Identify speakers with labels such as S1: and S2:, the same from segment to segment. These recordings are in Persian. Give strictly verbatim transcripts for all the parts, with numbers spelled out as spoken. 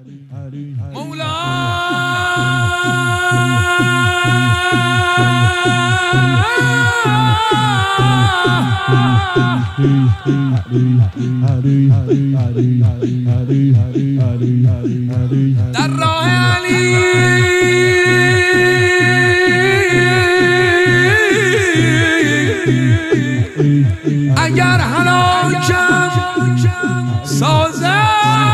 S1: مولا در راه علی اگر هلاکم سازم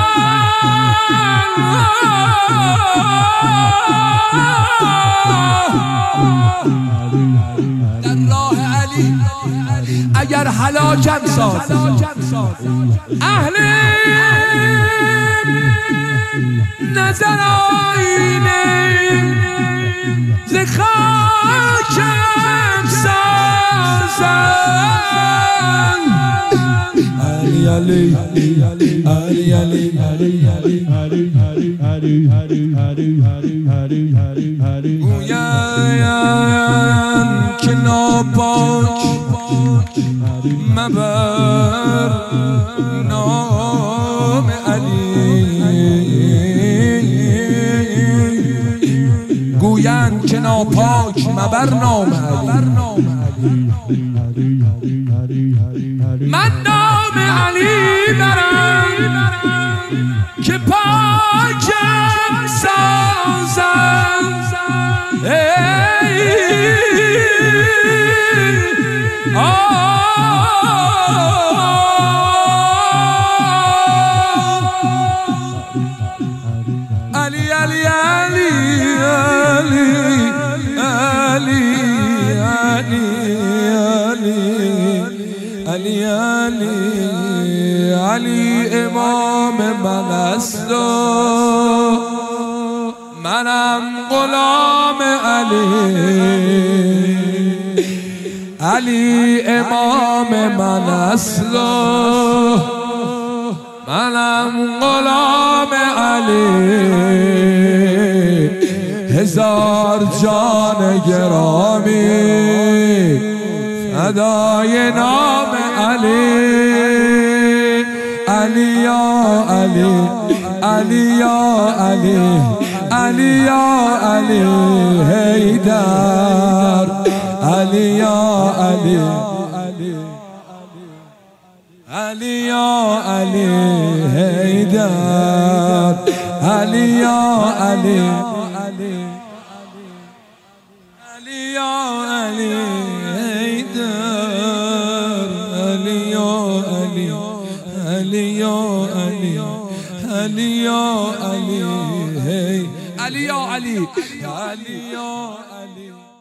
S1: در راه علی اگر هلاکم سازم اهل نظر آینه ز خاکم سازم علی علی علی علی علی گویم که ناپاک مبر نام علی گویم که ناپاک مبر نام علی من نام علی برم که پاکم سازم علی علی علی علی علی علی علی علی امام من است و منم غلام علی علی امام من است و منم غلام علی هزار جان گرامی فدای نام علی علی یا علی علی یا علی علی یا علی حیدر علی یا علی علی یا علی حیدر علی یا علی علی یا علی علی یا علی علی یا علی علی یا علی علی یا علی علی یا علی